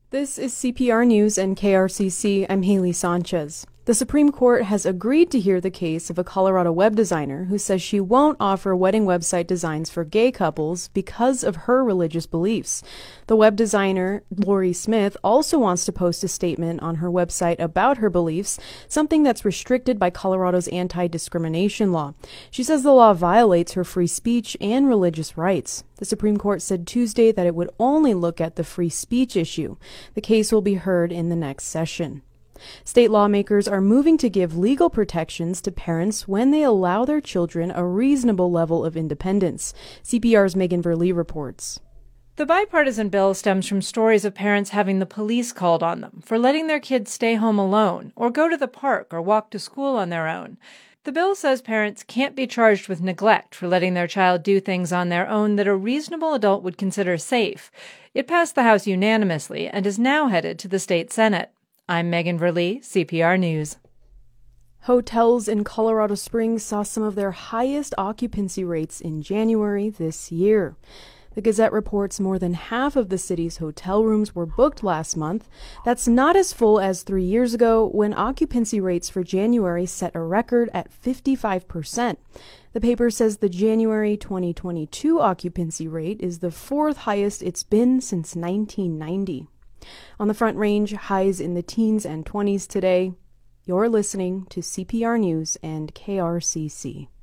This is CPR News and KRCC. I'm Haley Sanchez. The Supreme Court has agreed to hear the case of a Colorado web designer who says she won't offer wedding website designs for gay couples because of her religious beliefs. The web designer, Lori Smith, also wants to post a statement on her website about her beliefs, something that's restricted by Colorado's anti-discrimination law. She says the law violates her free speech and religious rights. The Supreme Court said Tuesday that it would only look at the free speech issue. The case will be heard in the next session. State lawmakers are moving to give legal protections to parents when they allow their children a reasonable level of independence. CPR's Megan Verlee reports. The bipartisan bill stems from stories of parents having the police called on them for letting their kids stay home alone or go to the park or walk to school on their own. The bill says parents can't be charged with neglect for letting their child do things on their own that a reasonable adult would consider safe. It passed the House unanimously and is now headed to the state Senate. I'm Megan Verlee, CPR News. Hotels in Colorado Springs saw some of their highest occupancy rates in January this year. The Gazette reports more than half of the city's hotel rooms were booked last month. That's not as full as 3 years ago, when occupancy rates for January set a record at 55%. The paper says the January 2022 occupancy rate is the fourth highest it's been since 1990. On the Front Range, highs in the teens and 20s today. You're listening to CPR News and KRCC.